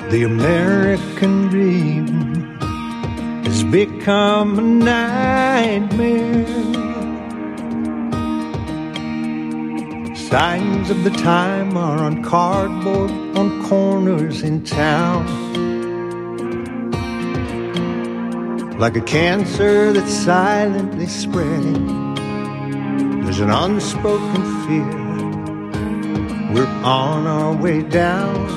The American dream has become a nightmare. Signs of the time are on cardboard on corners in town. Like a cancer that's silently spreading, there's an unspoken fear. We're on our way down.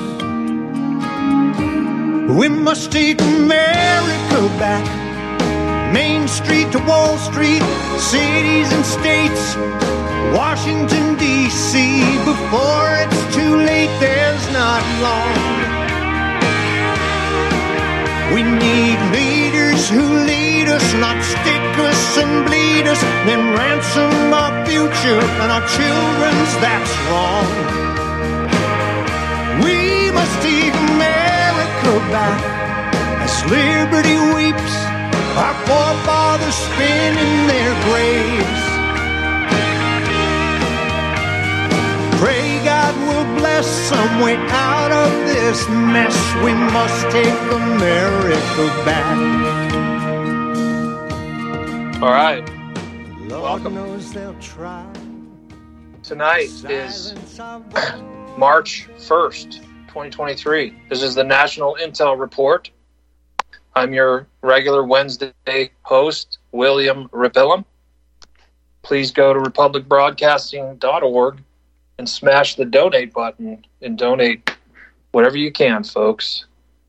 We must take America back. Main Street to Wall Street, cities and states, Washington, D.C. Before it's too late, there's not long. We need leaders who lead us, not stick us and bleed us, then ransom our future and our children's, that's wrong. We must take America back as liberty weeps, our forefathers spin in their graves. Pray God will bless some way out of this mess. We must take America back. All right. Lord Welcome. knows they'll try. Tonight is March 1st, 2023. This is the National Intel Report. I'm your regular Wednesday host, William Rapillum. Please go to republicbroadcasting.org and smash the donate button and donate whatever you can, folks.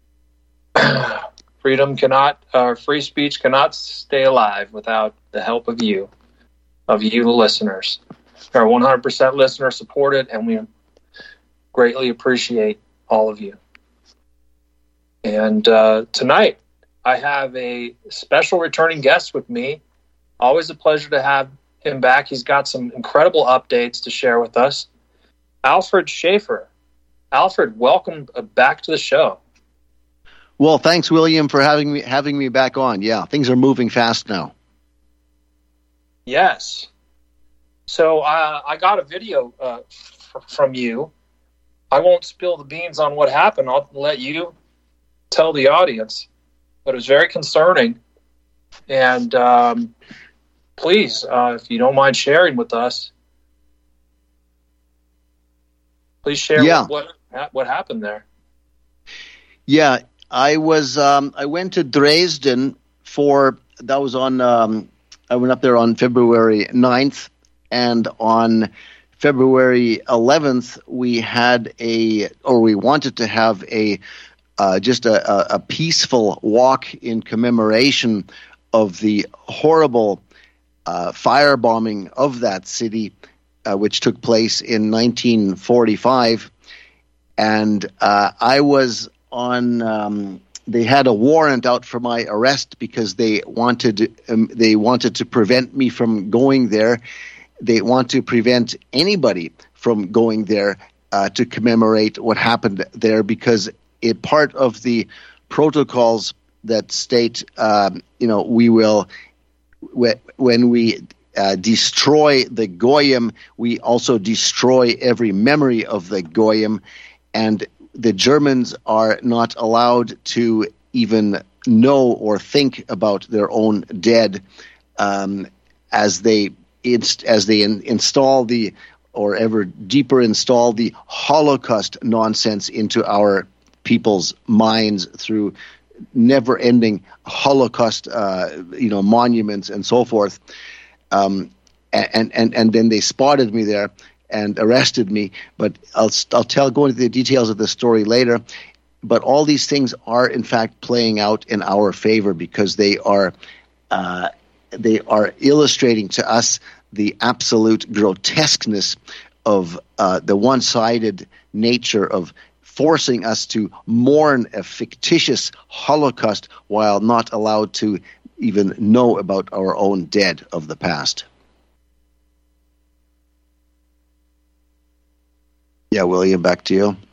Free speech cannot stay alive without the help of you, the listeners. We are 100% listener supported, and we greatly appreciate all of you. And tonight, I have a special returning guest with me. Always a pleasure to have him back. He's got some incredible updates to share with us. Alfred Schaefer. Alfred, welcome back to the show. Well, thanks, William, for having me back on. Yeah, things are moving fast now. Yes. So I got a video from you. I won't spill the beans on what happened. I'll let you tell the audience. But it was very concerning. And please, if you don't mind sharing with us, please share what happened there. Yeah, I went to Dresden I went up there on February 9th, and on February 11th we wanted to have just a peaceful walk in commemoration of the horrible firebombing of that city, which took place in 1945. And I was on. They had a warrant out for my arrest because they wanted to prevent me from going there. They want to prevent anybody from going there to commemorate what happened there, because part of the protocols that state, we will, when we destroy the Goyim, we also destroy every memory of the Goyim, and the Germans are not allowed to even know or think about their own dead, as they install or ever deeper install the Holocaust nonsense into our people's minds through never-ending Holocaust, monuments and so forth. And then they spotted me there and arrested me. But I'll go into the details of the story later. But all these things are in fact playing out in our favor, because they are illustrating to us the absolute grotesqueness of the one-sided nature of forcing us to mourn a fictitious Holocaust while not allowed to even know about our own dead of the past. Yeah, William, back to you.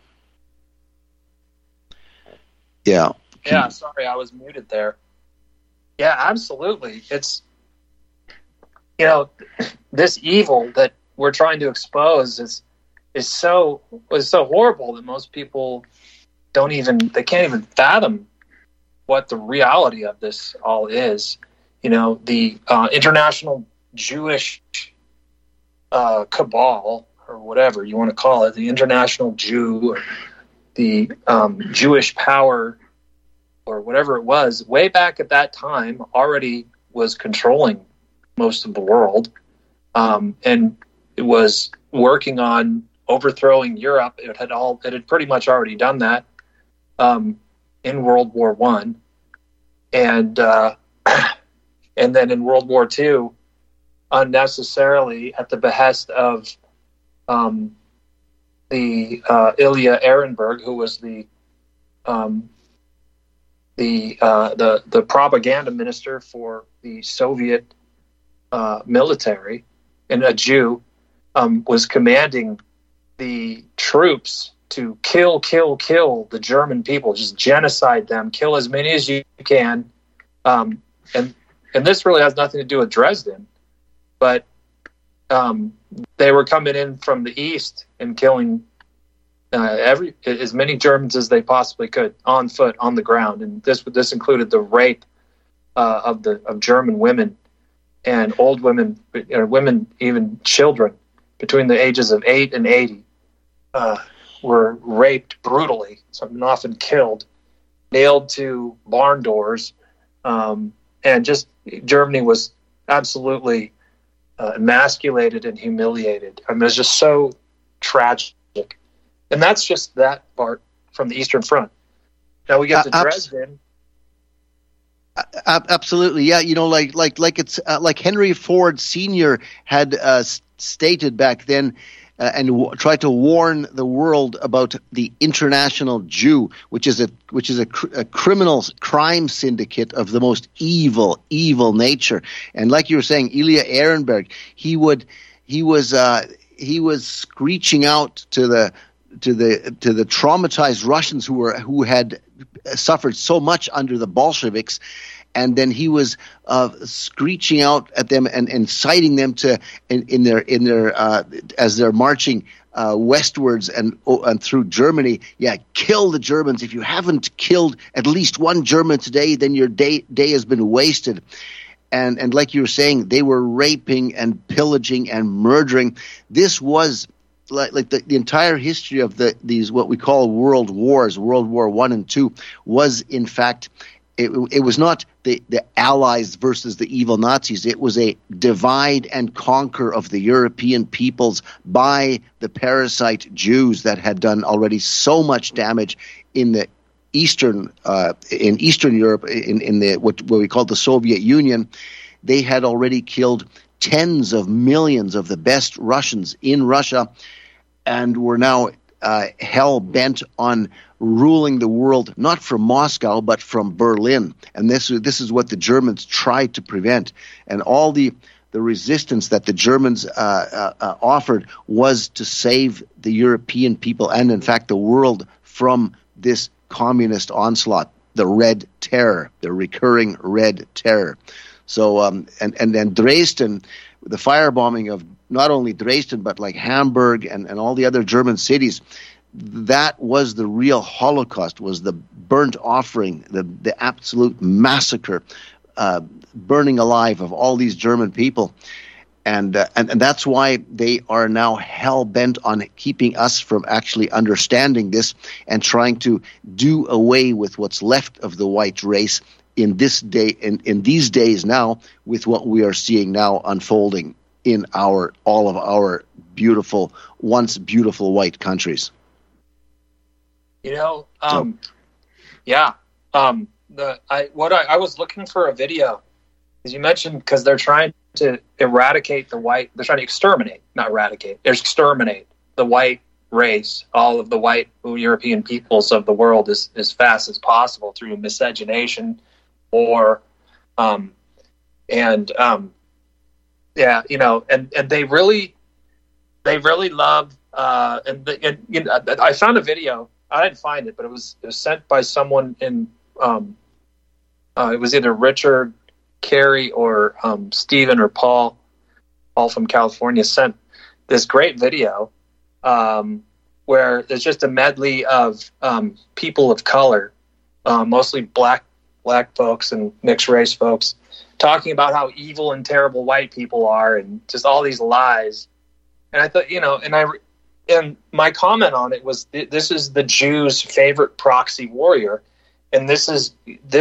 Yeah. Yeah, sorry, I was muted there. Yeah, absolutely. It's, this evil that we're trying to expose is so horrible that most people they can't even fathom what the reality of this all is. The international Jewish cabal, or whatever you want to call it, the international Jew, or the Jewish power, or whatever it was, way back at that time already was controlling most of the world, and it was working on overthrowing Europe. It had pretty much already done that in World War I, and then in World War II, unnecessarily at the behest of the Ilya Ehrenberg, who was the propaganda minister for the Soviet military, and a Jew, was commanding the troops to kill the German people, just genocide them, kill as many as you can, and this really has nothing to do with Dresden, but they were coming in from the east and killing as many Germans as they possibly could, on foot, on the ground, and this included the rape of German women and old women, or women, even children between the ages of 8 and 80, were raped brutally, some often killed, nailed to barn doors, and just Germany was absolutely emasculated and humiliated. I mean, it was just so tragic. And that's just that part from the Eastern Front. Now we get to Dresden. Absolutely, yeah. Like it's like Henry Ford Sr. had stated back then, and tried to warn the world about the International Jew, which is a criminal crime syndicate of the most evil nature. And like you were saying, Ilya Ehrenberg, he was screeching out to the traumatized Russians who had suffered so much under the Bolsheviks, and then he was screeching out at them and inciting them to in their as they're marching westwards and through Germany. Yeah, kill the Germans. If you haven't killed at least one German today, then your day has been wasted. And like you were saying, they were raping and pillaging and murdering. This was like the entire history of these what we call world wars, World War I and II, was in fact, it was not the Allies versus the evil Nazis. It was a divide and conquer of the European peoples by the parasite Jews that had done already so much damage in the Eastern Europe, in the what we call the Soviet Union. They had already killed tens of millions of the best Russians in Russia, and were now hell bent on ruling the world, not from Moscow but from Berlin. And this is what the Germans tried to prevent. And all the resistance that the Germans offered was to save the European people and, in fact, the world from this communist onslaught, the Red Terror, the recurring Red Terror. So, and then Dresden, the firebombing of not only Dresden, but like Hamburg and all the other German cities, that was the real Holocaust, was the burnt offering, the absolute massacre, burning alive of all these German people. And that's why they are now hell-bent on keeping us from actually understanding this and trying to do away with what's left of the white race in this day, in these days now, with what we are seeing now unfolding in all of our once beautiful white countries. I was looking for a video, as you mentioned, because they're trying to exterminate the white race, all of the white European peoples of the world as fast as possible through miscegenation, or and they really love I found a video. I didn't find it, but it was sent by someone in it was either Richard Carey or Stephen or Paul from California, sent this great video where there's just a medley of people of color, mostly black folks and mixed race folks, talking about how evil and terrible white people are and just all these lies. And I thought, and my comment on it was, this is the Jews' favorite proxy warrior, and this is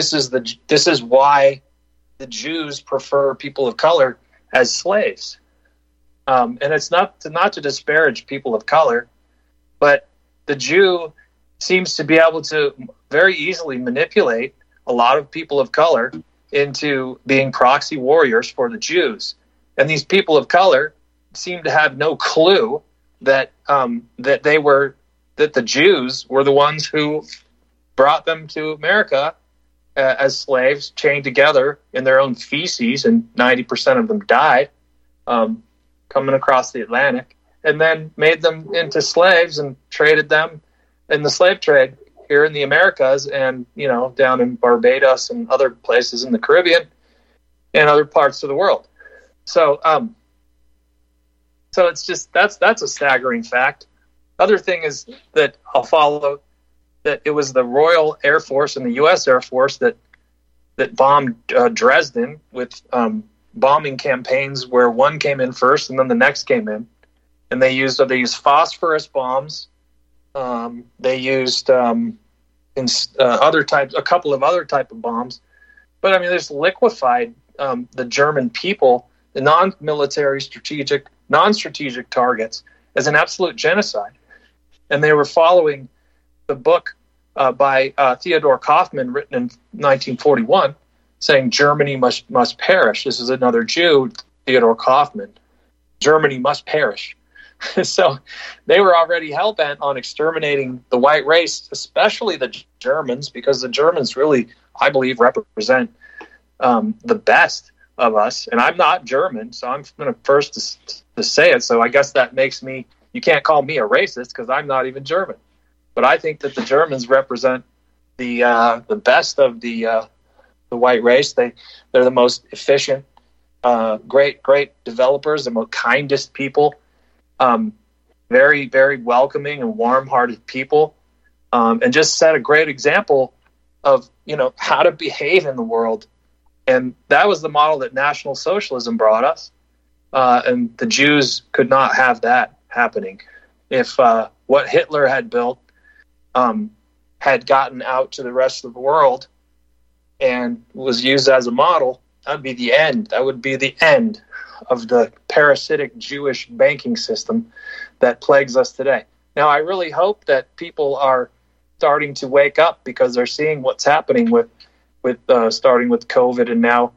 why the Jews prefer people of color as slaves. And it's not to disparage people of color, but the Jew seems to be able to very easily manipulate a lot of people of color into being proxy warriors for the Jews. And these people of color seem to have no clue that the Jews were the ones who brought them to America as slaves, chained together in their own feces, and 90% of them died coming across the Atlantic, and then made them into slaves and traded them in the slave trade here in the Americas and, down in Barbados and other places in the Caribbean and other parts of the world. So it's just, that's a staggering fact. Other thing is that I'll follow, that it was the Royal Air Force and the U.S. Air Force that bombed Dresden with bombing campaigns where one came in first and then the next came in, and they used phosphorus bombs. They used a couple of other type of bombs, but I mean, there's liquefied the German people, the non-military non-strategic targets, as an absolute genocide, and they were following the book by Theodor Kaufmann, written in 1941, saying Germany must perish. This is another Jew, Theodor Kaufmann. Germany must perish. So they were already hell-bent on exterminating the white race, especially the Germans, because the Germans really, I believe, represent the best of us. And I'm not German, so I'm going to first to say it. So I guess that makes me, you can't call me a racist because I'm not even German. But I think that the Germans represent the best of the white race. They're the most efficient, great developers, the most kindest people. Very, very welcoming and warm-hearted people, and just set a great example of, how to behave in the world. And that was the model that National Socialism brought us. And the Jews could not have that happening. If what Hitler had built had gotten out to the rest of the world and was used as a model, that would be the end. That would be the end of the parasitic Jewish banking system that plagues us today. Now, I really hope that people are starting to wake up because they're seeing what's happening with starting with COVID, and now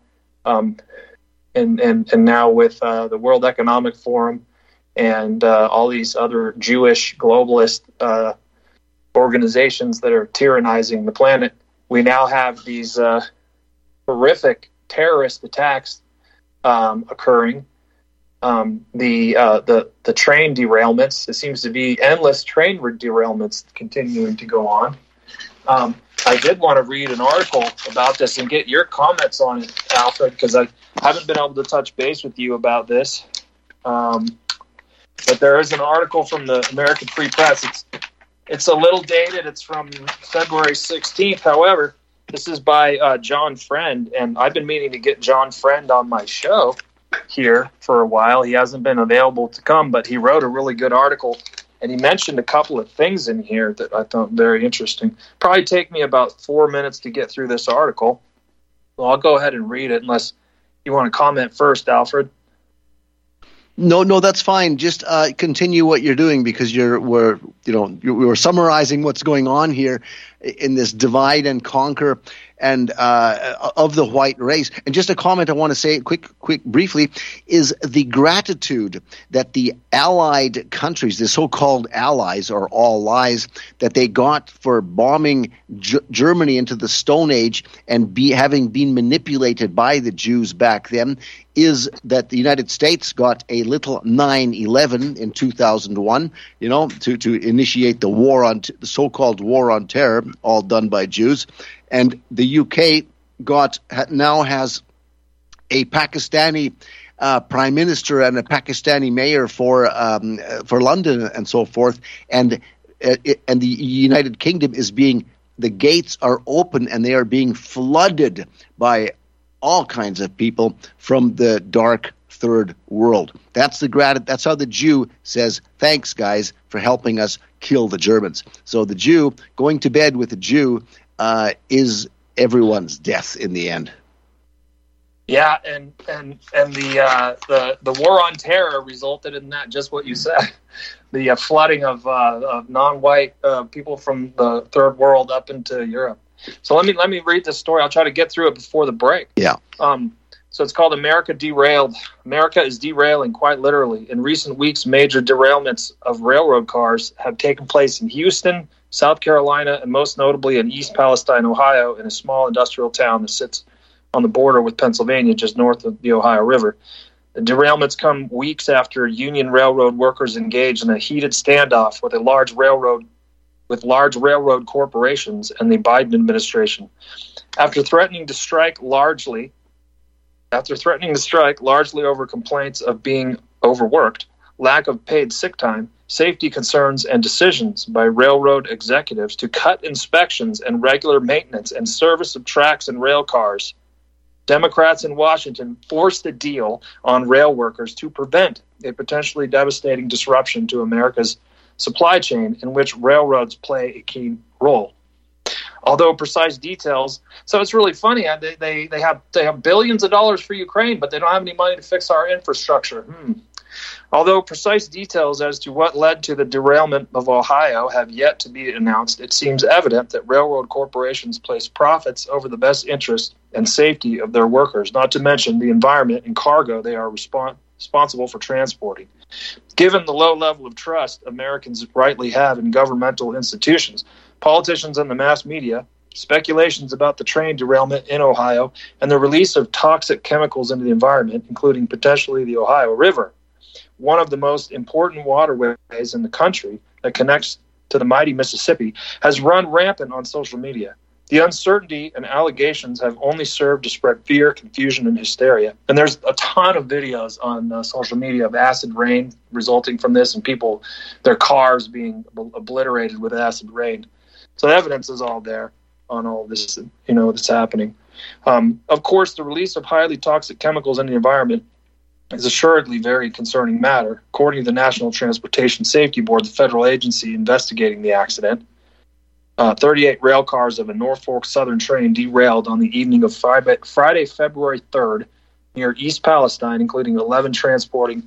and now with the World Economic Forum and all these other Jewish globalist organizations that are tyrannizing the planet. We now have these horrific terrorist attacks occurring. The train derailments. It seems to be endless train derailments continuing to go on. I did want to read an article about this and get your comments on it, Alfred, because I haven't been able to touch base with you about this. But there is an article from the American Free Press. It's a little dated. It's from February 16th. However, this is by John Friend, and I've been meaning to get John Friend on my show here for a while. He hasn't been available to come, but he wrote a really good article, and he mentioned a couple of things in here that I thought very interesting. Probably take me about 4 minutes to get through this article. Well, I'll go ahead and read it unless you want to comment first, Alfred. No, that's fine. Just continue what you're doing, because we're summarizing what's going on here in this divide and conquer and of the white race. And just a comment I want to say briefly is the gratitude that the allied countries, the so-called allies, are all lies, that they got for bombing Germany into the Stone Age and having been manipulated by the Jews back then, is that the United States got a little 9/11 in 2001, to initiate the war on the so-called war on terror, all done by Jews. And the UK now has a Pakistani prime minister and a Pakistani mayor for London and so forth. And and the United Kingdom is the gates are open and they are being flooded by all kinds of people from the dark third world. That's how the Jew says, thanks, guys, for helping us kill the Germans. So the Jew, going to bed with the Jew, is everyone's death in the end. Yeah, and the war on terror resulted in that, just what you said, the flooding of non-white people from the third world up into Europe. So let me read this story. I'll try to get through it before the break. Yeah. So it's called America Derailed. America is derailing, quite literally. In recent weeks, major derailments of railroad cars have taken place in Houston, South Carolina, and most notably in East Palestine, Ohio, in a small industrial town that sits on the border with Pennsylvania, just north of the Ohio River. The derailments come weeks after union railroad workers engaged in a heated standoff with large railroad corporations and the Biden administration. After threatening to strike largely over complaints of being overworked, lack of paid sick time, safety concerns, and decisions by railroad executives to cut inspections and regular maintenance and service of tracks and rail cars, Democrats in Washington forced a deal on rail workers to prevent a potentially devastating disruption to America's supply chain, in which railroads play a key role. Although precise details, so it's really funny. They have billions of dollars for Ukraine, but they don't have any money to fix our infrastructure. Although precise details as to what led to the derailment of Ohio have yet to be announced, it seems evident that railroad corporations place profits over the best interest and safety of their workers, not to mention the environment and cargo they are responsible for transporting. Given the low level of trust Americans rightly have in governmental institutions, politicians and the mass media, speculations about the train derailment in Ohio, and the release of toxic chemicals into the environment, including potentially the Ohio River, one of the most important waterways in the country that connects to the mighty Mississippi, has run rampant on social media. The uncertainty and allegations have only served to spread fear, confusion, and hysteria. And there's a ton of videos on social media of acid rain resulting from this, and people, their cars being obliterated with acid rain. So the evidence is all there on all this, that's happening. Of course, the release of highly toxic chemicals in the environment is assuredly a very concerning matter. According to the National Transportation Safety Board, the federal agency investigating the accident, 38 rail cars of a Norfolk Southern train derailed on the evening of Friday, February 3rd, near East Palestine, including 11 transporting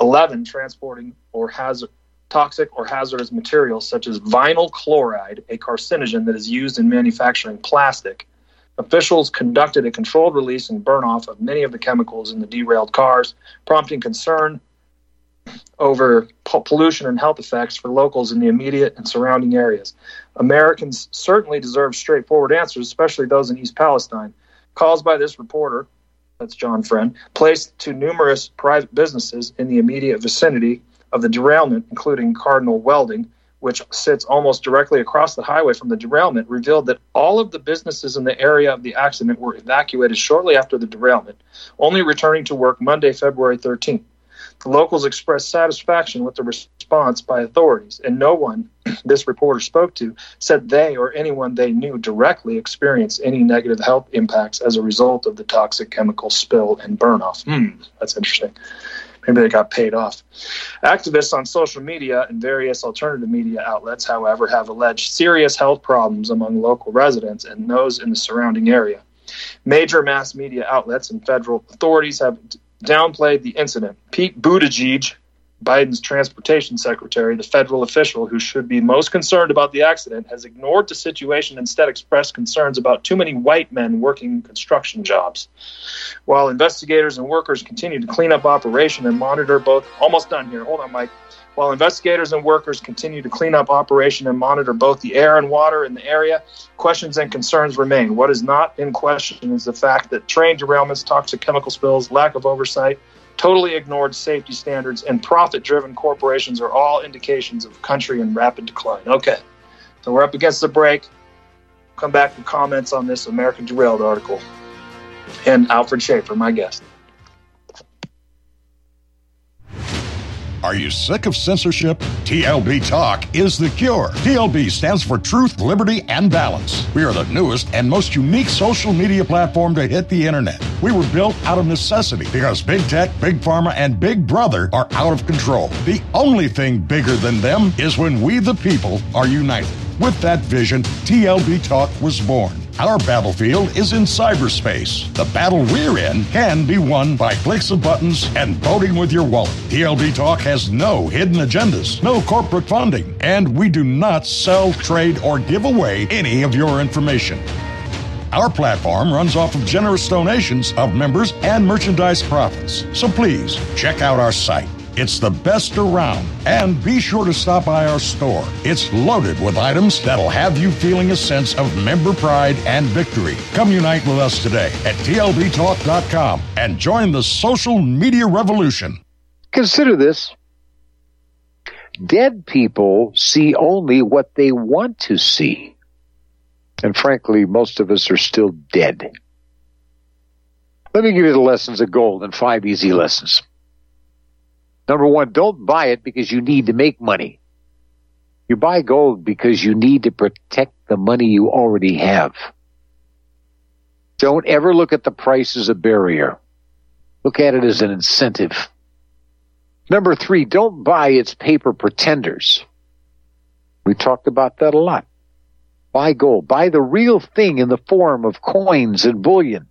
toxic or hazardous materials such as vinyl chloride, a carcinogen that is used in manufacturing plastic. Officials conducted a controlled release and burn-off of many of the chemicals in the derailed cars, prompting concern over pollution and health effects for locals in the immediate and surrounding areas. Americans certainly deserve straightforward answers, especially those in East Palestine. Calls by this reporter, that's John Friend, placed to numerous private businesses in the immediate vicinity of the derailment, including Cardinal Welding, which sits almost directly across the highway from the derailment, revealed that all of the businesses in the area of the accident were evacuated shortly after the derailment, only returning to work Monday, February 13th. The locals expressed satisfaction with the response by authorities, and no one this reporter spoke to said they or anyone they knew directly experienced any negative health impacts as a result of the toxic chemical spill and burn-off. That's interesting. Maybe they got paid off. Activists on social media and various alternative media outlets, however, have alleged serious health problems among local residents and those in the surrounding area. Major mass media outlets and federal authorities have downplayed the incident. Pete Buttigieg, Biden's transportation secretary, the federal official who should be most concerned about the accident, has ignored the situation and instead expressed concerns about too many white men working construction jobs. While investigators and workers continue to clean up operation and monitor both... Almost done here. Hold on, Mike. While investigators and workers continue to clean up operation and monitor both the air and water in the area, questions and concerns remain. What is not in question is the fact that train derailments, toxic chemical spills, lack of oversight, totally ignored safety standards, and profit-driven corporations are all indications of a country in rapid decline. Okay, so we're up against the break. Come back with comments on this American Derailed article. And Alfred Schaefer, my guest. Are you sick of censorship? TLB Talk is the cure. TLB stands for Truth, Liberty, and Balance. We are the newest and most unique social media platform to hit the internet. We were built out of necessity because big tech, big pharma, and big brother are out of control. The only thing bigger than them is when we, the people, are united. With that vision, TLB Talk was born. Our battlefield is in cyberspace. The battle we're in can be won by clicks of buttons and voting with your wallet. TLB Talk has no hidden agendas, no corporate funding, and we do not sell, trade, or give away any of your information. Our platform runs off of generous donations of members and merchandise profits. So please, check out our site. It's the best around. And be sure to stop by our store. It's loaded with items that'll have you feeling a sense of member pride and victory. Come unite with us today at TLBTalk.com and join the social media revolution. Consider this. Dead people see only what they want to see. And frankly, most of us are still dead. Let me give you the lessons of gold in 5 easy lessons. Number 1, don't buy it because you need to make money. You buy gold because you need to protect the money you already have. Don't ever look at the price as a barrier. Look at it as an incentive. Number 3, don't buy its paper pretenders. We talked about that a lot. Buy gold. Buy the real thing in the form of coins and bullion.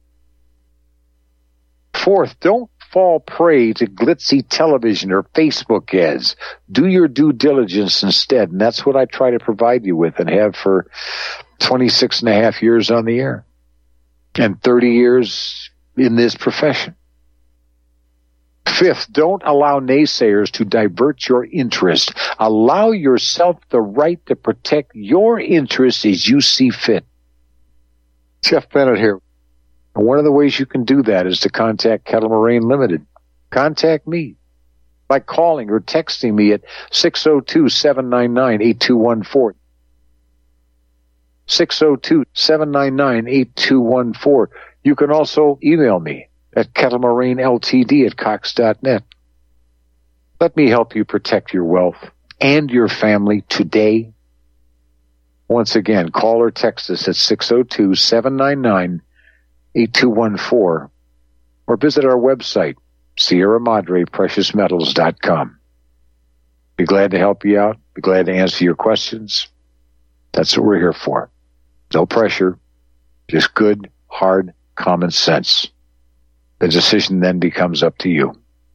4th, don't fall prey to glitzy television or Facebook ads. Do your due diligence instead, and that's what I try to provide you with and have for 26 and a half years on the air and 30 years in this profession. 5th, don't allow naysayers to divert your interest. Allow yourself the right to protect your interests as you see fit. Jeff Bennett here. One of the ways you can do that is to contact Kettle Moraine Limited. Contact me by calling or texting me at 602-799-8214. 602-799-8214. You can also email me at kettlemoraineLTD@cox.net. Let me help you protect your wealth and your family today. Once again, call or text us at 602-799-8214 or visit our website, Sierra Madre Precious Metals.com. Be glad to help you out. Be glad to answer your questions. That's what we're here for. No pressure, just good, hard, common sense. The decision then becomes up to you.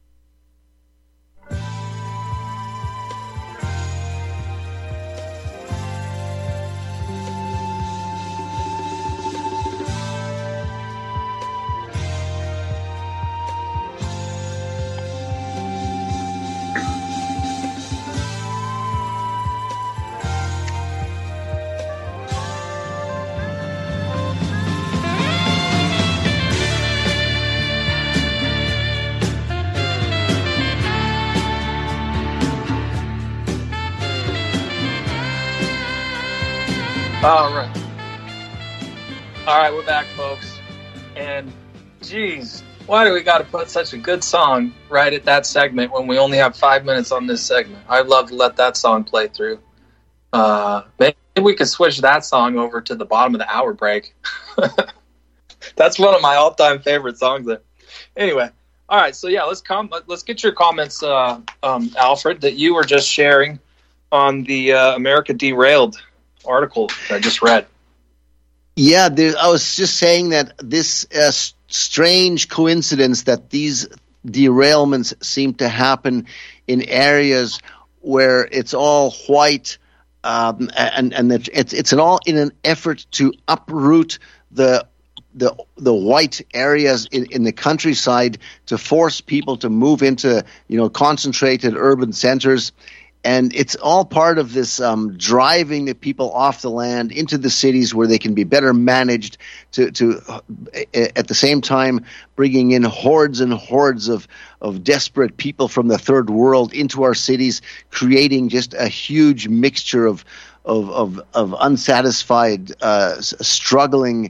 All right, we're back, folks. And, geez, why do we got to put such a good song right at that segment when we only have 5 minutes on this segment? I'd love to let that song play through. Maybe we could switch that song over to the bottom of the hour break. That's one of my all-time favorite songs there. Anyway, all right, so yeah, let's get your comments, Alfred, that you were just sharing on the America Derailed article that I just read. Yeah, I was just saying that this strange coincidence that these derailments seem to happen in areas where it's all white, and it's all in an effort to uproot the white areas in the countryside to force people to move into concentrated urban centers. And it's all part of this driving the people off the land into the cities where they can be better managed to at the same time bringing in hordes and hordes of desperate people from the third world into our cities, creating just a huge mixture of unsatisfied, struggling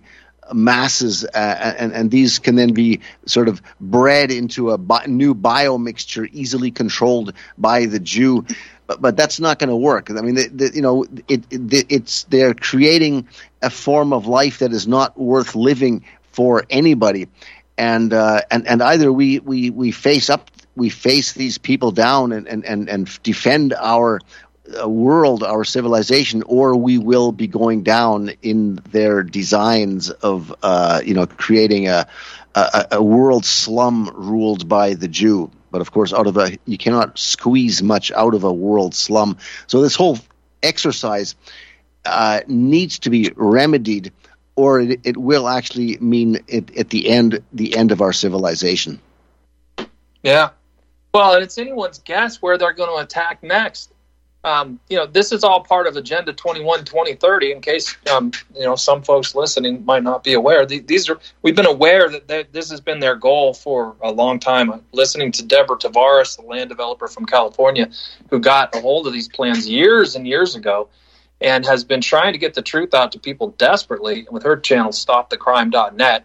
masses, and these can then be sort of bred into a new biomixture easily controlled by the Jew. But that's not going to work. I mean, they're creating a form of life that is not worth living for anybody, and either we face these people down and defend our world, our civilization, or we will be going down in their designs of creating a world slum ruled by the Jew. But of course, you cannot squeeze much out of a world slum. So this whole exercise needs to be remedied, or it will actually mean at the end of our civilization. Yeah. Well, and it's anyone's guess where they're going to attack next. This is all part of Agenda 21 2030. In case some folks listening might not be aware, we've been aware that this has been their goal for a long time. I'm listening to Deborah Tavares, the land developer from California, who got a hold of these plans years and years ago, and has been trying to get the truth out to people desperately with her channel StopTheCrime.net.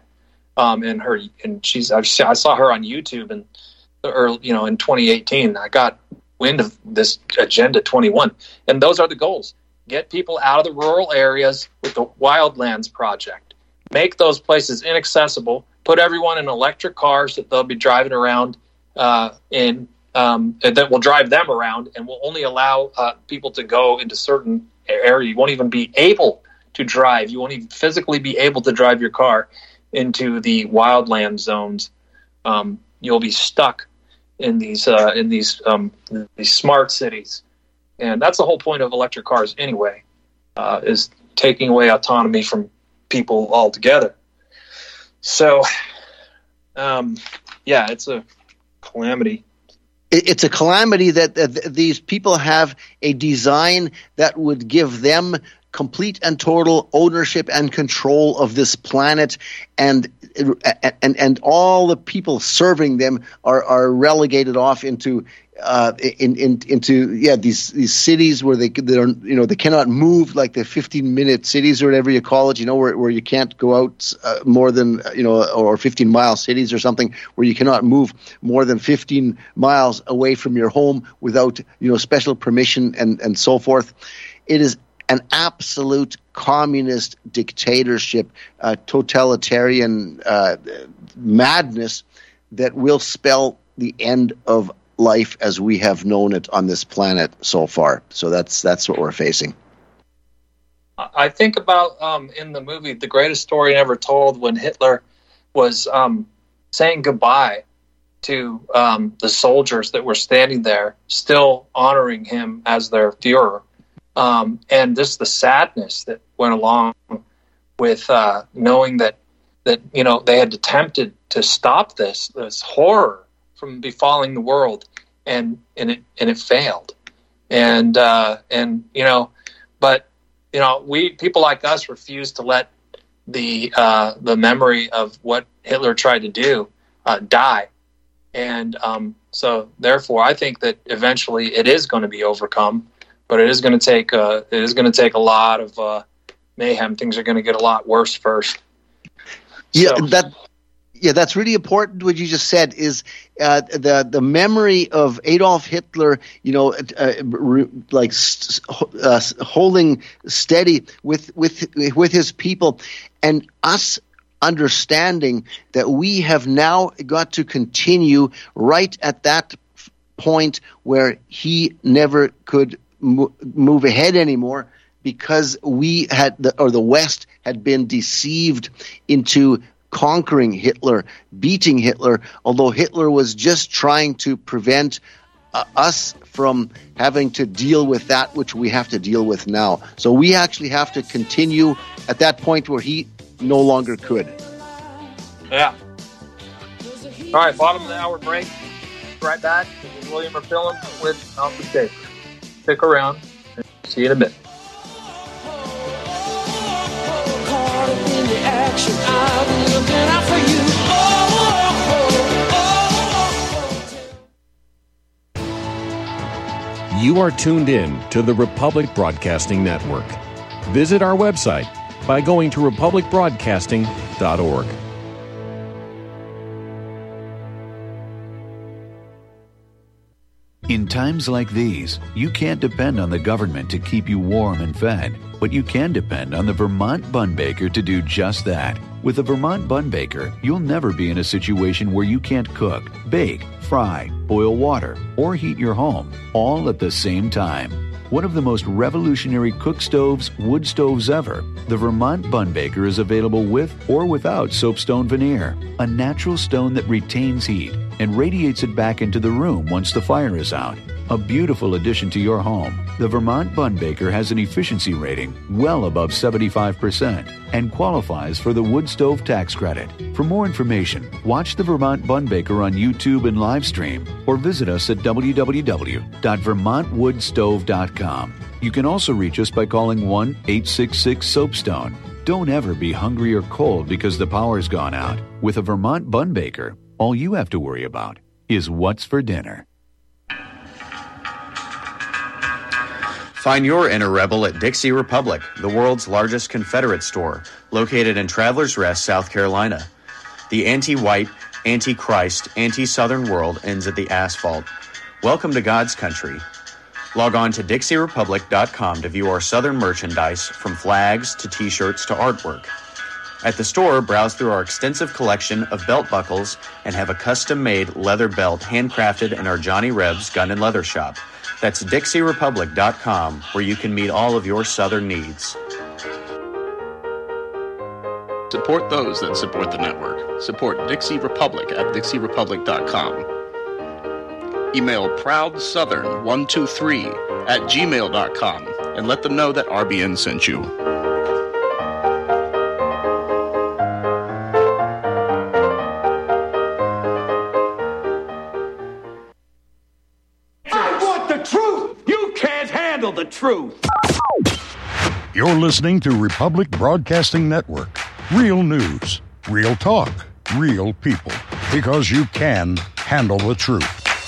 I saw her on YouTube in 2018. I got wind of this Agenda 21, and those are the goals. Get people out of the rural areas with the Wildlands Project. Make those places inaccessible. Put everyone in electric cars that they'll be driving around that will drive them around, and will only allow people to go into certain areas. You won't even be able to drive. You won't even physically be able to drive your car into the wildland zones. You'll be stuck in these smart cities, and that's the whole point of electric cars anyway, is taking away autonomy from people altogether. So, it's a calamity. It's a calamity that these people have a design that would give them complete and total ownership and control of this planet, and all the people serving them are relegated off into these cities where they cannot move, like the 15-minute cities or whatever you call it, where you can't go out more than or 15-mile cities or something, where you cannot move more than 15 miles away from your home without special permission and so forth. It is an absolute communist dictatorship, totalitarian madness that will spell the end of life as we have known it on this planet so far. So that's what we're facing. I think about in the movie The Greatest Story Never Told, when Hitler was saying goodbye to the soldiers that were standing there, still honoring him as their Führer. And just the sadness that went along with knowing that they had attempted to stop this horror from befalling the world, and it failed. But we people like us refuse to let the memory of what Hitler tried to do die, and so therefore I think that eventually it is going to be overcome. But it is going to take a lot of mayhem. Things are going to get a lot worse first. That's really important. What you just said is the memory of Adolf Hitler, holding steady with his people, and us understanding that we have now got to continue right at that point where he never could move ahead anymore, because the West had been deceived into conquering Hitler, beating Hitler, although Hitler was just trying to prevent us from having to deal with that which we have to deal with now. So we actually have to continue at that point where he no longer could. Yeah. All right, bottom of the hour break. Right back. This is William Rapillum with Alfred Schaefer. Stick around, and see you in a bit. You are tuned in to the Republic Broadcasting Network. Visit our website, by going to republicbroadcasting.org. In times like these, you can't depend on the government to keep you warm and fed, but you can depend on the Vermont Bun Baker to do just that. With the Vermont Bun Baker, you'll never be in a situation where you can't cook, bake, fry, boil water, or heat your home, all at the same time. One of the most revolutionary cook stoves, wood stoves ever, the Vermont Bun Baker is available with or without soapstone veneer, a natural stone that retains heat and radiates it back into the room once the fire is out. A beautiful addition to your home, the Vermont Bun Baker has an efficiency rating well above 75% and qualifies for the wood stove tax credit. For more information, watch the Vermont Bun Baker on YouTube and live stream or visit us at www.vermontwoodstove.com. You can also reach us by calling 1-866-SOAPSTONE. Don't ever be hungry or cold because the power's gone out. With a Vermont Bun Baker, all you have to worry about is what's for dinner. Find your inner rebel at Dixie Republic, the world's largest Confederate store, located in Travelers Rest, South Carolina. The anti-white, anti-Christ, anti-Southern world ends at the asphalt. Welcome to God's country. Log on to DixieRepublic.com to view our Southern merchandise, from flags to T-shirts to artwork. At the store, browse through our extensive collection of belt buckles and have a custom-made leather belt handcrafted in our Johnny Rebs Gun and Leather Shop. That's DixieRepublic.com, where you can meet all of your Southern needs. Support those that support the network. Support Dixie Republic at DixieRepublic.com. Email ProudSouthern123@gmail.com and let them know that RBN sent you. The truth. You're listening to Republic Broadcasting Network. Real news, real talk, real people. Because you can handle the truth.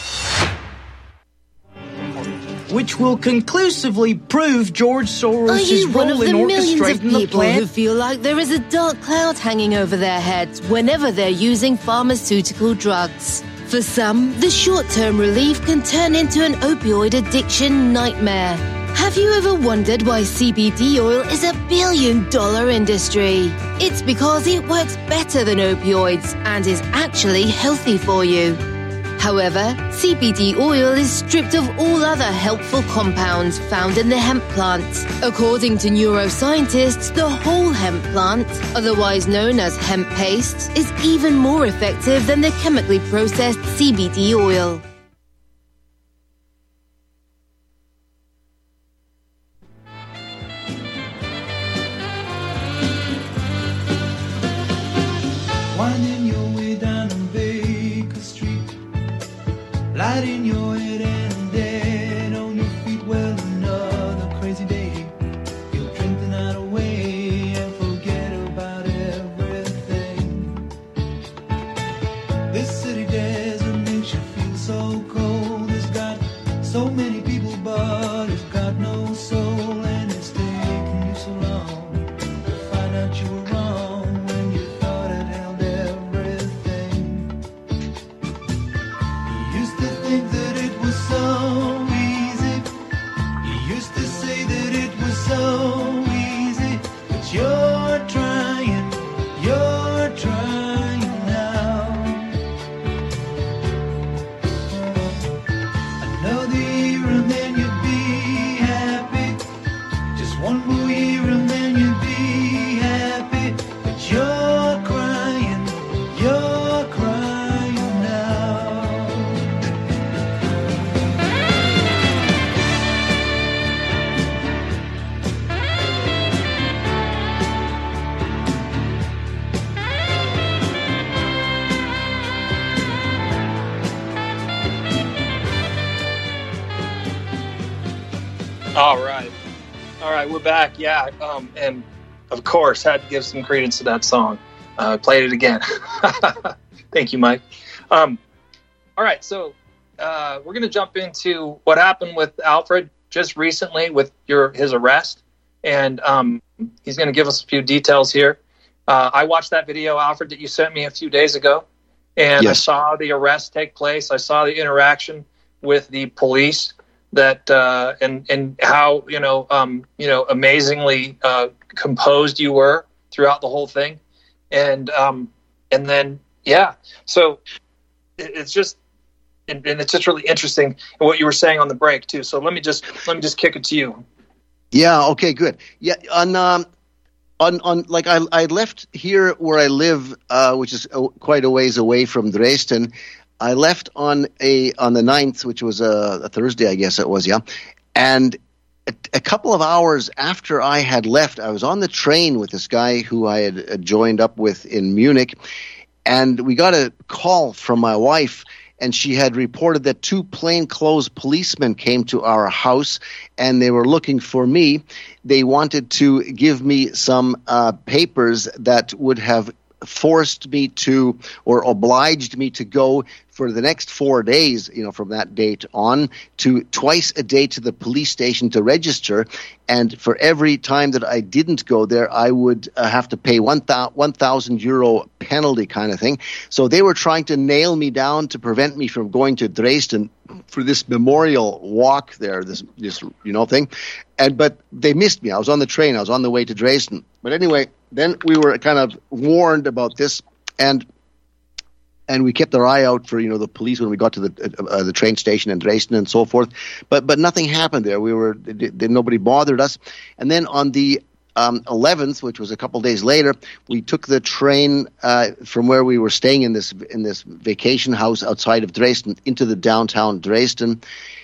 Which will conclusively prove George Soros' Are you one of role the in millions of orchestrating the people plan? who feel like there is a dark cloud hanging over their heads whenever they're using pharmaceutical drugs? For some, the short-term relief can turn into an opioid addiction nightmare. Have you ever wondered why CBD oil is a billion-dollar industry? It's because it works better than opioids and is actually healthy for you. However, CBD oil is stripped of all other helpful compounds found in the hemp plant. According to neuroscientists, the whole hemp plant, otherwise known as hemp paste, is even more effective than the chemically processed CBD oil. Winding your way down on Baker Street, light in your head and dead on your feet. Well, another crazy day. You'll drink the night away and forget about everything. This city desert makes you feel so cold. It's got so many people, but it's got no soul. And it's taken you so long to find out you were wrong when you thought it held everything. You used to think that it was so easy. You used to say that it was so easy. But you're trying now. Another year and then you'd be happy. Just one more year and then you'd be happy. But you're crying now. All right, we're back. Yeah, and of course had to give some credence to that song. Played it again. Thank you, Mike. All right, so we're going to jump into what happened with Alfred just recently with his arrest. and he's going to give us a few details here. I watched that video, Alfred, that you sent me a few days ago, and Yes. I saw the arrest take place. I saw the interaction with the police that and how amazingly composed you were throughout the whole thing, and then so it's just. And it's just really interesting what you were saying on the break too. So let me just kick it to you. Yeah. Okay. Good. Yeah. On like I left here where I live, which is quite a ways away from Dresden. I left on the 9th, which was a Thursday, I guess it was. Yeah. And a couple of hours after I had left, I was on the train with this guy who I had joined up with in Munich, and we got a call from my wife. And she had reported that 2 plainclothes policemen came to our house, and they were looking for me. They wanted to give me some papers that would have forced me to, or obliged me to go for the next 4 days, from that date on, to twice a day to the police station to register. And for every time that I didn't go there, I would have to pay 1,000 euro penalty kind of thing. So they were trying to nail me down to prevent me from going to Dresden for this memorial walk there, this thing. But they missed me. I was on the train. I was on the way to Dresden. But anyway, then we were kind of warned about this, and we kept our eye out for the police when we got to the train station in Dresden and so forth. But nothing happened there. Nobody bothered us. And then on the 11th, which was a couple days later, we took the train from where we were staying in this vacation house outside of Dresden into the downtown Dresden.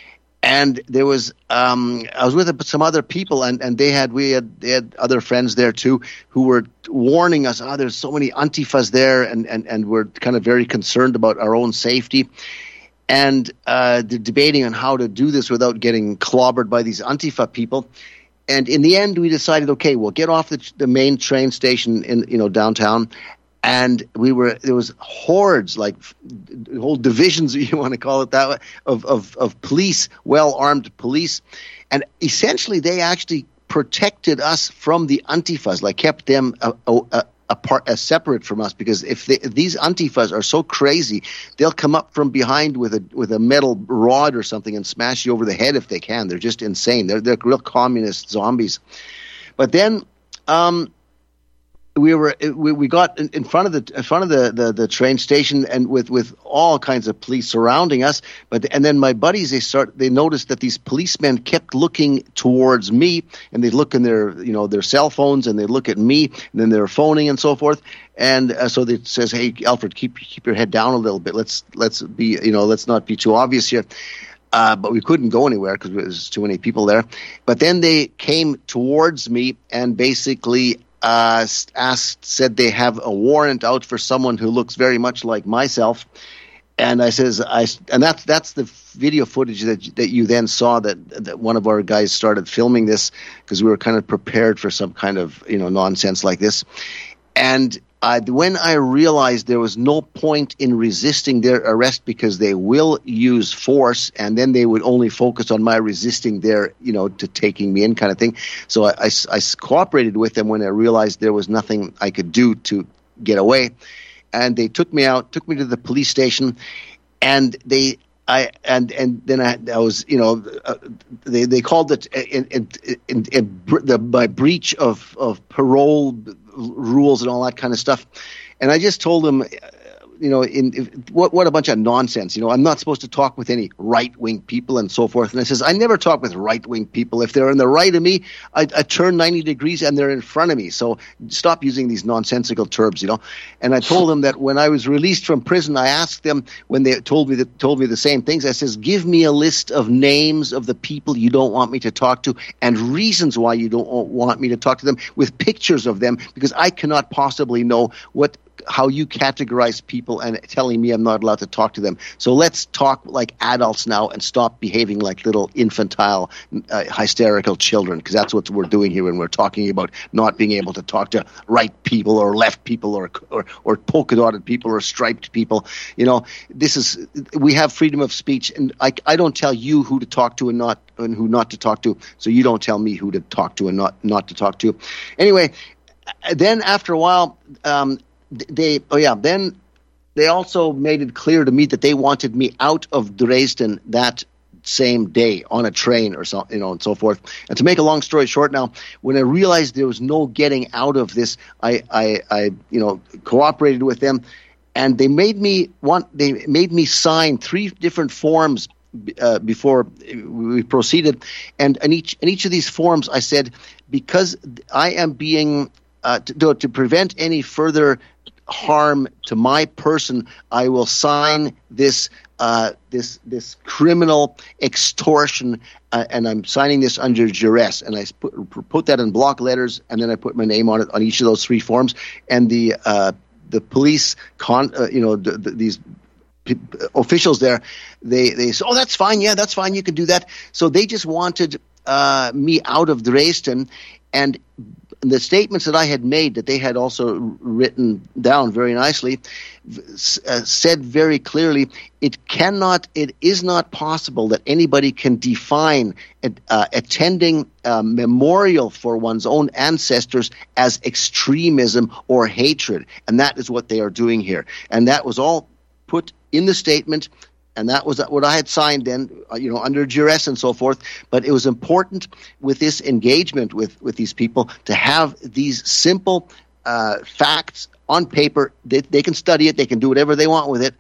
And there was I was with some other people, and they had other friends there too who were warning us, there's so many Antifas there, and we're kind of very concerned about our own safety, and debating on how to do this without getting clobbered by these Antifa people. And in the end, we decided, okay, we'll get off the main train station in downtown. And there was hordes, like whole divisions, you want to call it that way, of police, well-armed police. And essentially, they actually protected us from the Antifas, like kept them apart, separate from us. Because if these Antifas are so crazy, they'll come up from behind with a metal rod or something and smash you over the head if they can. They're just insane. They're real communist zombies. But then we got in front of the train station, and with all kinds of police surrounding us. And then my buddies, they noticed that these policemen kept looking towards me, and they look in their cell phones, and they look at me, and then they're phoning and so forth. And so they says, "Hey, Alfred, keep your head down a little bit. Let's not be too obvious here." But we couldn't go anywhere because there's too many people there. But then they came towards me and basically said they have a warrant out for someone who looks very much like myself. And I says, and that's the video footage that you then saw that one of our guys started filming this, because we were kind of prepared for some kind of nonsense like this. And when I realized there was no point in resisting their arrest, because they will use force, and then they would only focus on my resisting their, to taking me in kind of thing. So I cooperated with them when I realized there was nothing I could do to get away. And they took me to the police station, and they called it by breach of parole rules and all that kind of stuff. And I just told them, what a bunch of nonsense. I'm not supposed to talk with any right-wing people and so forth. And I says, I never talk with right-wing people. If they're on the right of me, I turn 90 degrees and they're in front of me. So stop using these nonsensical terms, And I told them that when I was released from prison, I asked them, when they told me the same things, I says, give me a list of names of the people you don't want me to talk to and reasons why you don't want me to talk to them, with pictures of them, because I cannot possibly know how you categorize people and telling me I'm not allowed to talk to them. So let's talk like adults now and stop behaving like little infantile, hysterical children, because that's what we're doing here when we're talking about not being able to talk to right people or left people or polka dotted people or striped people. We have freedom of speech, and I don't tell you who to talk to and not and who not to talk to, so you don't tell me who to talk to and not to talk to. Anyway, then after a while, then they also made it clear to me that they wanted me out of Dresden that same day on a train or so, and so forth. And to make a long story short, now when I realized there was no getting out of this, I cooperated with them, and they made me sign 3 different forms before we proceeded, and in each of these forms I said, because I am being to prevent any further harm to my person, I will sign this criminal extortion, and I'm signing this under duress. And I put that in block letters, and then I put my name on it on each of those 3 forms. And the police, these officials there, they said, "Oh, that's fine. Yeah, that's fine. You can do that." So they just wanted me out of Dresden, and the statements that I had made, that they had also written down very nicely, said very clearly, it is not possible that anybody can define attending a memorial for one's own ancestors as extremism or hatred. And that is what they are doing here. And that was all put in the statement. And that was what I had signed then, under duress and so forth. But it was important with this engagement with these people to have these simple facts on paper. They can study it. They can do whatever they want with it,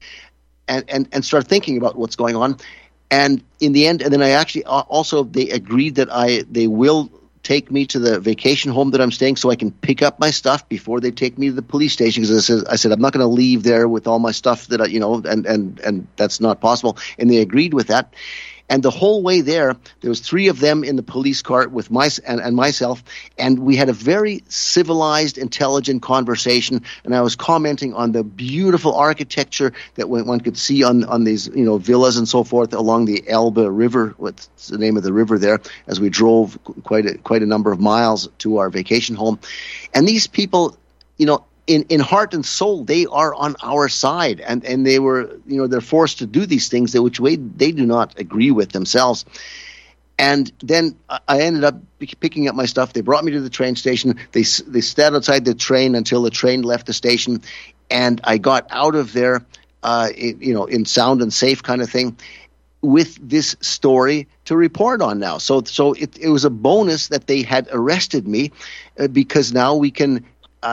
and start thinking about what's going on. And in the end, and then I actually also, they agreed that they will take me to the vacation home that I'm staying, so I can pick up my stuff before they take me to the police station. Because I said I'm not going to leave there with all my stuff that and that's not possible. And they agreed with that. And the whole way there was 3 of them in the police cart with myself, and we had a very civilized, intelligent conversation. And I was commenting on the beautiful architecture that one could see on these villas and so forth along the Elbe River. What's the name of the river there? As we drove quite a number of miles to our vacation home, and these people, in heart and soul, they are on our side, and they were, they're forced to do these things which they do not agree with themselves. And then I ended up picking up my stuff. They brought me to the train station. They sat outside the train until the train left the station, and I got out of there, in sound and safe kind of thing, with this story to report on now. So it was a bonus that they had arrested me, because now we can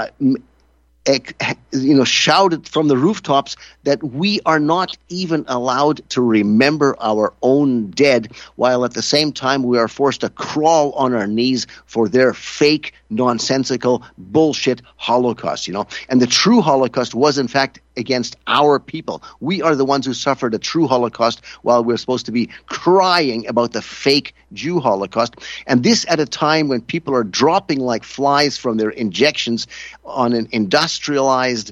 shouted from the rooftops that we are not even allowed to remember our own dead, while at the same time we are forced to crawl on our knees for their fake, nonsensical, bullshit Holocaust, And the true Holocaust was, in fact, against our people. We are the ones who suffered a true Holocaust, while we're supposed to be crying about the fake Jew Holocaust. And this at a time when people are dropping like flies from their injections on an industrialized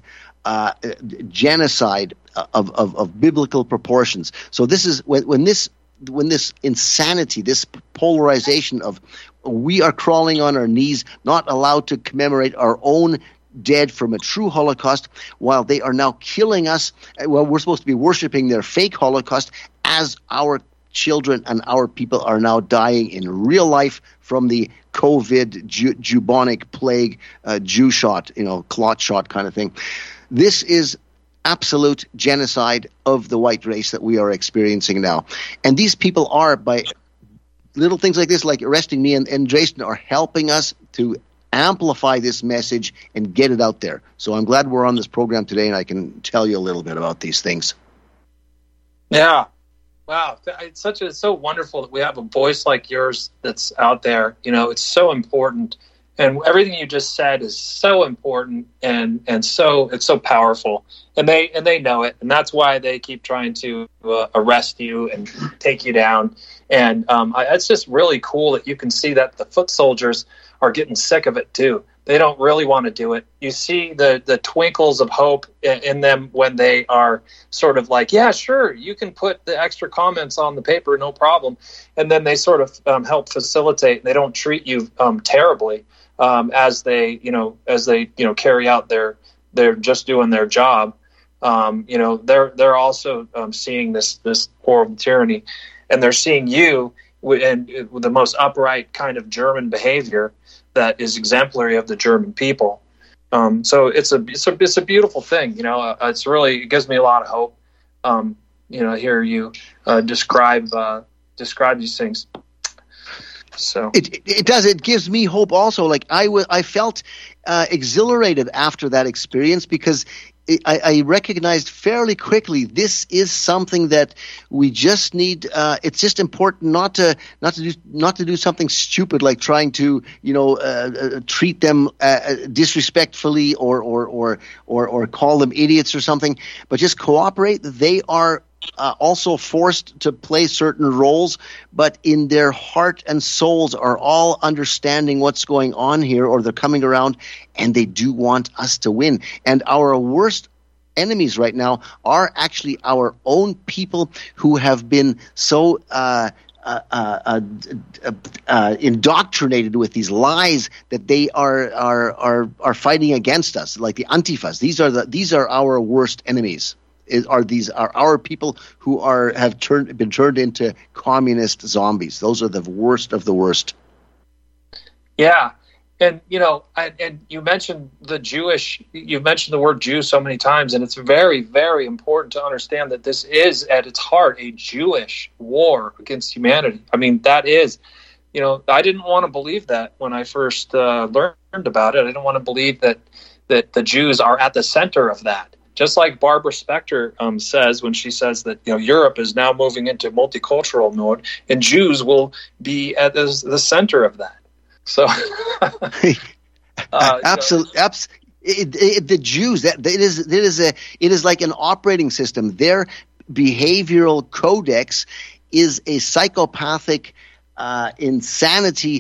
genocide of biblical proportions. So this is when this insanity, this polarization of we are crawling on our knees, not allowed to commemorate our own dead from a true Holocaust, while they are now killing us. Well, we're supposed to be worshiping their fake Holocaust, as our children and our people are now dying in real life from the COVID bubonic plague, Jew shot, clot shot kind of thing. This is absolute genocide of the white race that we are experiencing now. And these people are, by little things like this, like arresting me and Dresden, are helping us to amplify this message and get it out there. So I'm glad we're on this program today, and I can tell you a little bit about these things. Yeah. Wow. It's so wonderful that we have a voice like yours that's out there. It's so important. And everything you just said is so important, and so it's so powerful, and they know it, and that's why they keep trying to arrest you and take you down. And it's just really cool that you can see that the foot soldiers are getting sick of it too. They don't really want to do it. You see the twinkles of hope in them when they are sort of like, yeah, sure, you can put the extra comments on the paper, no problem. And then they sort of help facilitate. They don't treat you terribly. As they carry out they're just doing their job. They're also seeing this horrible tyranny, and they're seeing you and with the most upright kind of German behavior that is exemplary of the German people. So it's a beautiful thing. It gives me a lot of hope. Hear you describe these things. So it does. It gives me hope also. Like I felt exhilarated after that experience because I recognized fairly quickly this is something that we just need. It's just important not to do something stupid like trying to treat them disrespectfully or call them idiots or something, but just cooperate. They are also forced to play certain roles, but in their heart and souls are all understanding what's going on here, or they're coming around and they do want us to win. And our worst enemies right now are actually our own people who have been so indoctrinated with these lies that they are fighting against us, like the Antifas. These are our worst enemies. These are our people who have been turned into communist zombies. Those are the worst of the worst. Yeah, and you mentioned you mentioned the word Jew so many times, and it's very, very important to understand that this is at its heart a Jewish war against humanity. I mean, that is, I didn't want to believe that when I first learned about it. I didn't want to believe that the Jews are at the center of that. Just like Barbara Specter says when she says that Europe is now moving into multicultural mode, and Jews will be at the center of that. So, absolutely, the Jews it is like an operating system. Their behavioral codex is a psychopathic insanity.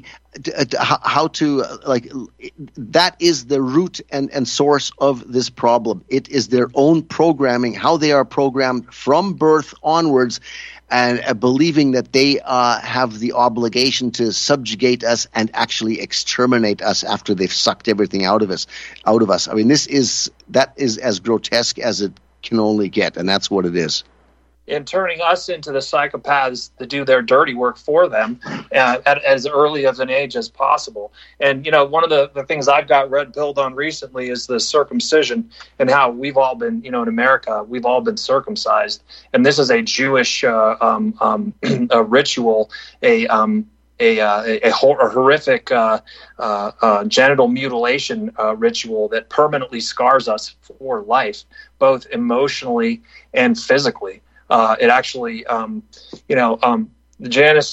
That is the root and source of this problem. It is their own programming, how they are programmed from birth onwards, and believing that they have the obligation to subjugate us and actually exterminate us after they've sucked everything out of us. I mean, that is as grotesque as it can only get, and that's what it is. In turning us into the psychopaths to do their dirty work for them at as early of an age as possible. And, one of the things I've got red-pilled on recently is the circumcision, and how we've all been, in America, we've all been circumcised. And this is a Jewish a ritual, a horrific genital mutilation ritual that permanently scars us for life, both emotionally and physically. It actually, Janice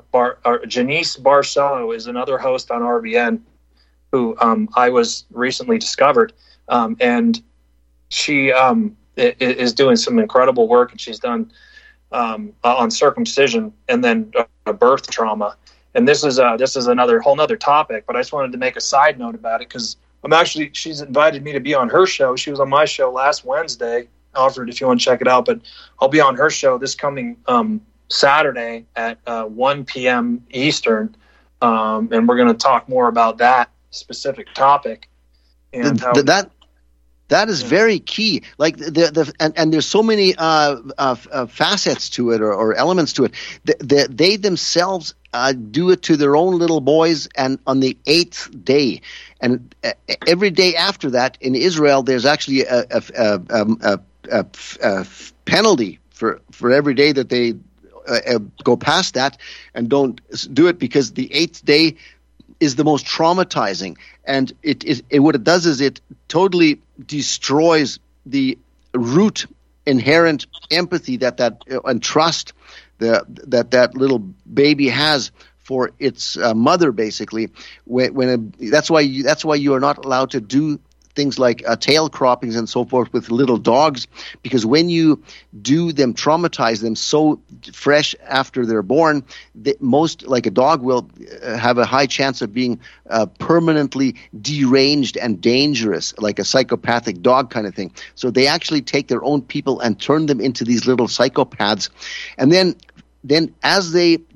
Barcelo is another host on RBN who I was recently discovered, and she is doing some incredible work, and she's done on circumcision and then birth trauma. And this is another whole nother topic, but I just wanted to make a side note about it because she's invited me to be on her show. She was on my show last Wednesday. Alfred, if you want to check it out, but I'll be on her show this coming Saturday at 1 p.m. Eastern, and we're going to talk more about that specific topic. And that is very key. Like and there's so many facets to it or elements to it. They themselves do it to their own little boys, and on the 8th day, and every day after that in Israel, there's actually a penalty for every day that they go past that and don't do it, because the 8th day is the most traumatizing, and it what it does is it totally destroys the root inherent empathy and trust that little baby has for its mother. Basically, that's why you are not allowed to do things like tail croppings and so forth with little dogs, because when you do them, traumatize them so fresh after they're born, like a dog will have a high chance of being permanently deranged and dangerous, like a psychopathic dog kind of thing. So they actually take their own people and turn them into these little psychopaths. And then as they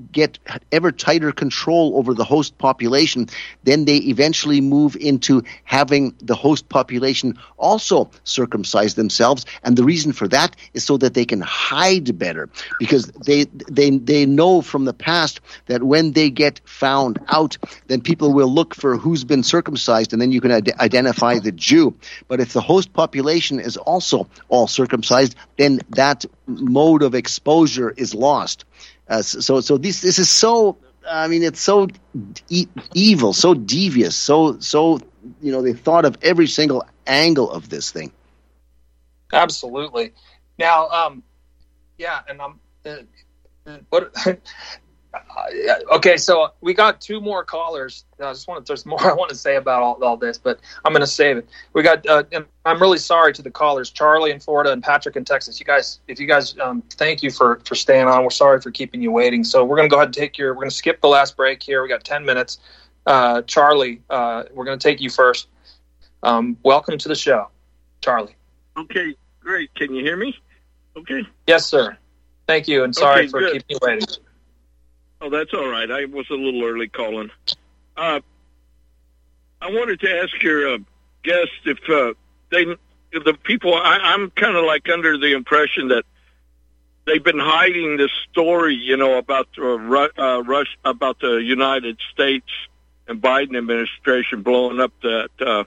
get ever tighter control over the host population, then they eventually move into having the host population also circumcise themselves. And the reason for that is so that they can hide better, because they know from the past that when they get found out, then people will look for who's been circumcised, and then you can identify the Jew. But if the host population is also all circumcised, then that mode of exposure is lost. So this is so, I mean, it's so evil, so devious, so they thought of every single angle of this thing. Absolutely. Now, and I'm what. Okay, so we got two more callers. There's more I want to say about all this, but I'm going to save it. We got. And I'm really sorry to the callers, Charlie in Florida and Patrick in Texas. If you guys, thank you for staying on. We're sorry for keeping you waiting. So we're going to go ahead and we're going to skip the last break here. We got 10 minutes. Charlie, we're going to take you first. Welcome to the show, Charlie. Okay, great. Can you hear me? Okay. Yes, sir. Thank you, and sorry for keeping you waiting. Oh, that's all right. I was a little early calling. I wanted to ask your guest if the people. I'm kind of like under the impression that they've been hiding this story, about about the United States and Biden administration blowing up that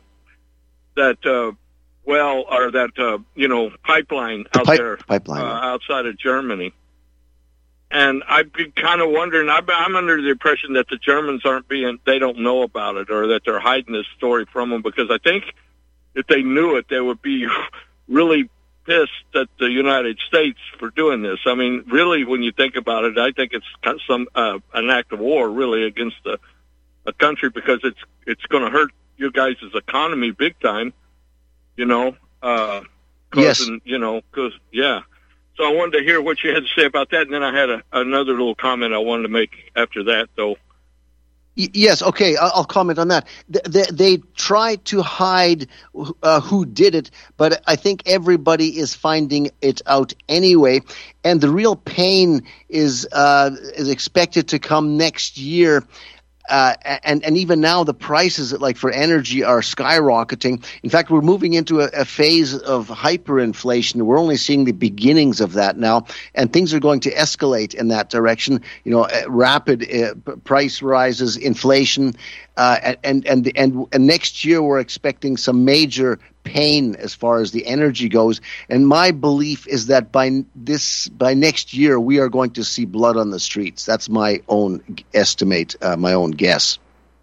well, or that pipeline out there outside of Germany. And I've been kind of wondering, I'm under the impression that the Germans they don't know about it, or that they're hiding this story from them, because I think if they knew it, they would be really pissed at the United States for doing this. I mean, really, when you think about it, I think it's kind of an act of war, really, against a country, because it's going to hurt you guys' economy big time, Yes. Because, So I wanted to hear what you had to say about that, and then I had another little comment I wanted to make after that, though. Yes, okay, I'll comment on that. They try to hide who did it, but I think everybody is finding it out anyway. And the real pain is expected to come next year. And even now, the prices for energy are skyrocketing. In fact, we're moving into a phase of hyperinflation. We're only seeing the beginnings of that now, and things are going to escalate in that direction. Rapid price rises, inflation, and next year we're expecting some major pain as far as the energy goes. And my belief is that by next year we are going to see blood on the streets. That's my own estimate, my own guess.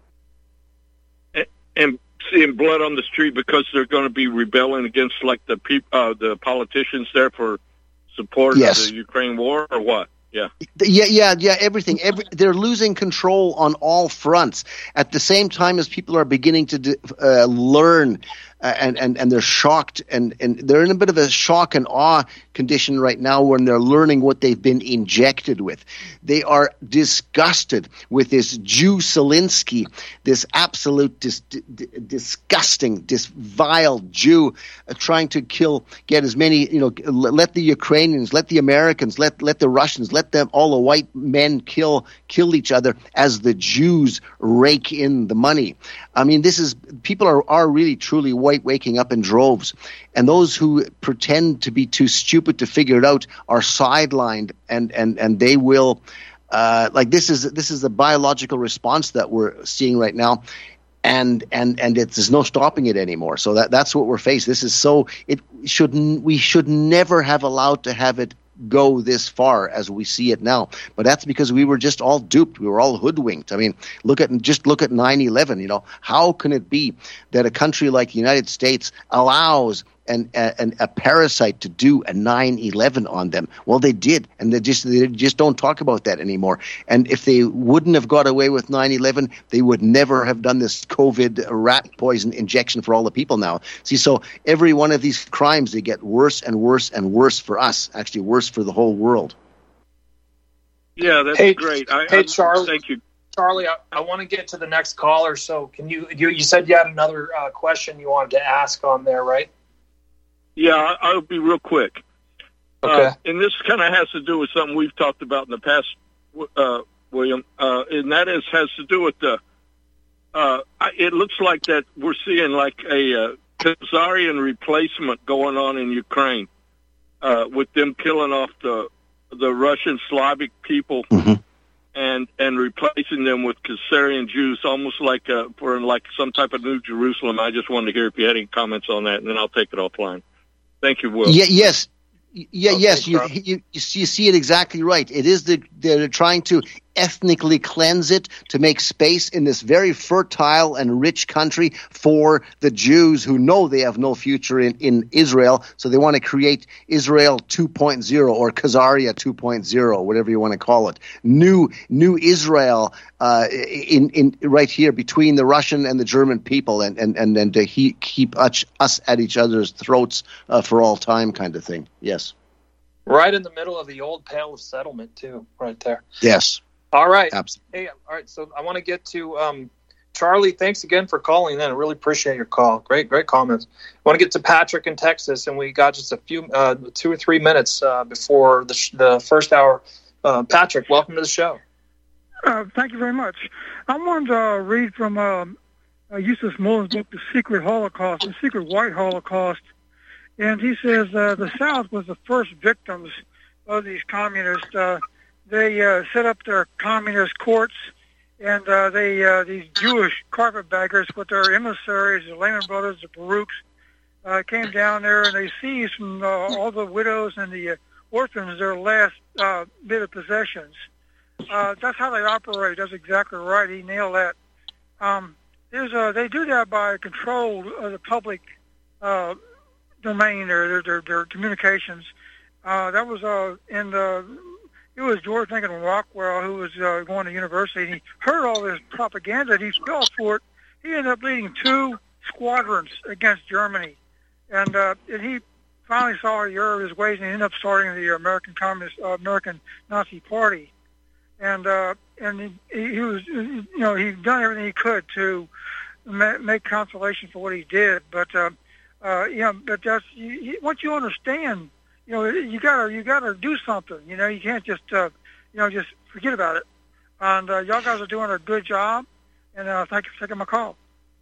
And seeing blood on the street because they're going to be rebelling against the politicians there for support of the Ukraine war, or what? Yeah, everything. They're losing control on all fronts at the same time as people are beginning to learn, and they're shocked, and they're in a bit of a shock and awe condition right now when they're learning what they've been injected with. They are disgusted with this Jew Zelensky, this absolute disgusting, this vile Jew trying to get as many, let the Ukrainians, let the Americans, let the Russians, let them, all the white men kill each other as the Jews rake in the money. I mean, people are really truly waking up in droves, and those who pretend to be too stupid to figure it out are sidelined, and they will this is the biological response that we're seeing right now, and there's no stopping it anymore. So that's what we're faced. This is we should never have allowed to have it go this far as we see it now, but that's because we were just all duped. We were all hoodwinked. I mean, look at 9/11. How can it be that a country like the United States allows a parasite to do a 9/11 on them? Well, they did, and they just don't talk about that anymore. And if they wouldn't have got away with 9/11, they would never have done this COVID rat poison injection for all the people now. See, so every one of these crimes, they get worse and worse and worse for us, actually worse for the whole world. Yeah, that's great. Hey, Charlie. Thank you. Charlie, I want to get to the next caller, so can you said you had another question you wanted to ask on there, right? Yeah, I'll be real quick. Okay. And this kind of has to do with something we've talked about in the past with and that has to do with the. It looks like that we're seeing like a Khazarian replacement going on in Ukraine, with them killing off the Russian Slavic people. Mm-hmm. And replacing them with Khazarian Jews, almost like for like some type of New Jerusalem. I just wanted to hear if you had any comments on that, and then I'll take it offline. Thank you, Will. Yes. Yes, you see it exactly right. It is they're trying to ethnically cleanse it to make space in this very fertile and rich country for the Jews who know they have no future in Israel. So they want to create Israel 2.0 or Khazaria 2.0, whatever you want to call it. New Israel in right here between the Russian and the German people, and to keep us at each other's throats for all time, kind of thing. Yes. Right in the middle of the old Pale of Settlement, too, right there. Yes. All right. Absolutely. Hey, all right. So I want to get to Charlie. Thanks again for calling in. I really appreciate your call. Great comments. I want to get to Patrick in Texas, and we got just a few 2 or 3 minutes before the first hour. Patrick, welcome to the show. Thank you very much. I wanted to read from Eustace Mullins' book, The Secret Holocaust, The Secret White Holocaust. And he says the South was the first victims of these communists. They set up their communist courts, and these Jewish carpetbaggers with their emissaries, the Lehman Brothers, the Baruchs, came down there, and they seized from all the widows and the orphans their last bit of possessions. That's how they operate. That's exactly right. He nailed that. They do that by control of the public domain, their communications. That was it was George Lincoln Rockwell who was going to university, and he heard all this propaganda, and he fell for it. He ended up leading 2 squadrons against Germany, and he finally saw the error of his ways, and he ended up starting the American Nazi Party. And he was, he'd done everything he could to make consolation for what he did, but but that's once you understand, you gotta do something. You can't just just forget about it. And y'all guys are doing a good job, and thank you for taking my call.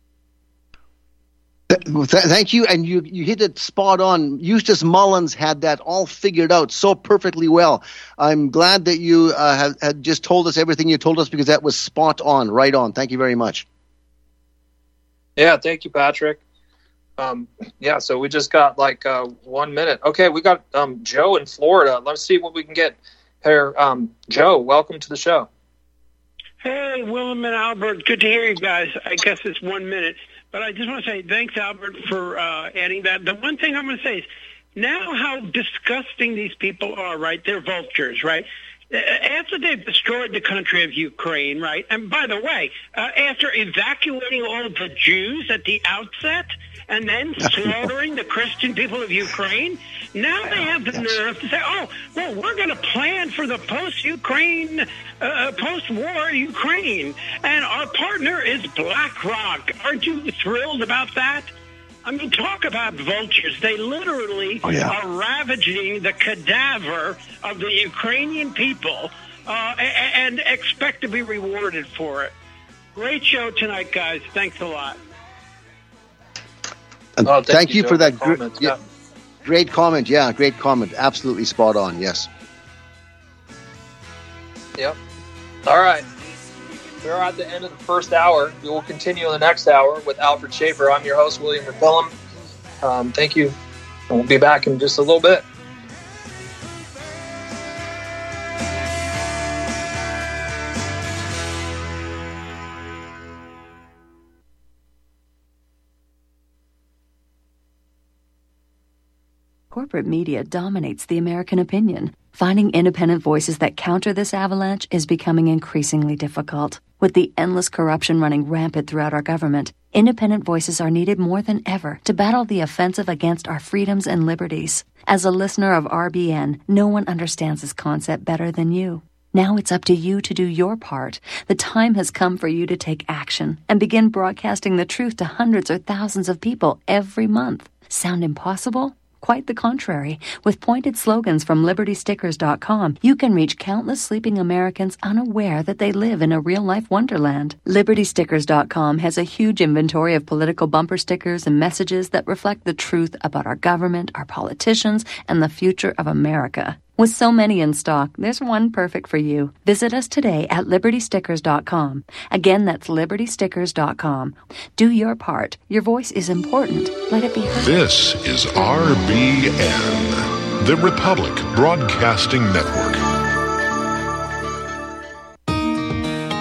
Thank you, and you hit it spot on. Eustace Mullins had that all figured out so perfectly well. I'm glad that you had just told us everything you told us, because that was spot on, right on. Thank you very much. Yeah, thank you, Patrick. So we just got 1 minute. Okay, we got Joe in Florida. Let's see what we can get here. Joe, welcome to the show. Hey, Willem and Albert. Good to hear you guys. I guess it's 1 minute. But I just want to say thanks, Albert, for adding that. The one thing I'm going to say is now how disgusting these people are, right? They're vultures, right? After they've destroyed the country of Ukraine, right? And by the way, after evacuating all of the Jews at the outset and then slaughtering the Christian people of Ukraine, now they have the nerve to say, we're going to plan for the post-Ukraine, post-war Ukraine. And our partner is BlackRock. Aren't you thrilled about that? I mean, talk about vultures. They literally are ravaging the cadaver of the Ukrainian people and expect to be rewarded for it. Great show tonight, guys. Thanks a lot. Thank you for that great comment. Yeah, great comment. Absolutely spot on. Yes. Yep. All right. We're at the end of the first hour. We will continue in the next hour with Albert Schaefer. I'm your host, William McMillan. Thank you. And we'll be back in just a little bit. Corporate media dominates the American opinion. Finding independent voices that counter this avalanche is becoming increasingly difficult. With the endless corruption running rampant throughout our government, independent voices are needed more than ever to battle the offensive against our freedoms and liberties. As a listener of RBN, no one understands this concept better than you. Now it's up to you to do your part. The time has come for you to take action and begin broadcasting the truth to hundreds or thousands of people every month. Sound impossible? Quite the contrary. With pointed slogans from LibertyStickers.com, you can reach countless sleeping Americans unaware that they live in a real-life wonderland. LibertyStickers.com has a huge inventory of political bumper stickers and messages that reflect the truth about our government, our politicians, and the future of America. With so many in stock, there's one perfect for you. Visit us today at LibertyStickers.com. Again, that's LibertyStickers.com. Do your part. Your voice is important. Let it be heard. This is RBN, the Republic Broadcasting Network.